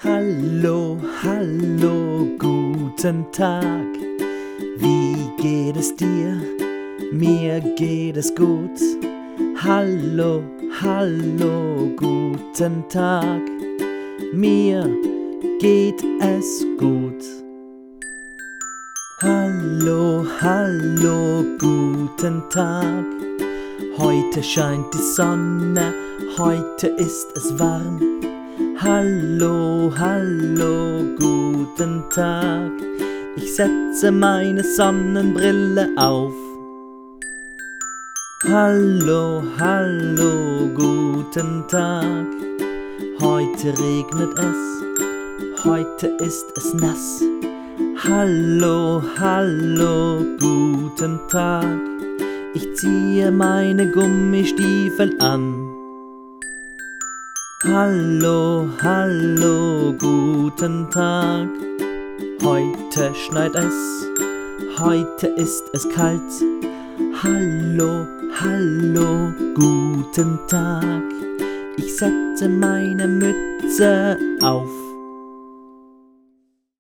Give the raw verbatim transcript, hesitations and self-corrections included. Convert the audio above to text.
Hallo, hallo, guten Tag. Wie geht es dir? Mir geht es gut. Hallo, hallo, guten Tag. Mir geht es gut. Hallo, hallo, guten Tag. Heute scheint die Sonne, heute ist es warm. Hallo, hallo, guten Tag. Ich setze meine Sonnenbrille auf. Hallo, hallo, guten Tag. Heute regnet es, heute ist es nass. Hallo, hallo, guten Tag. Ich ziehe meine Gummistiefel an. Hallo, hallo, guten Tag. Heute schneit es, heute ist es kalt. Hallo, hallo, guten Tag. Ich setze meine Mütze auf.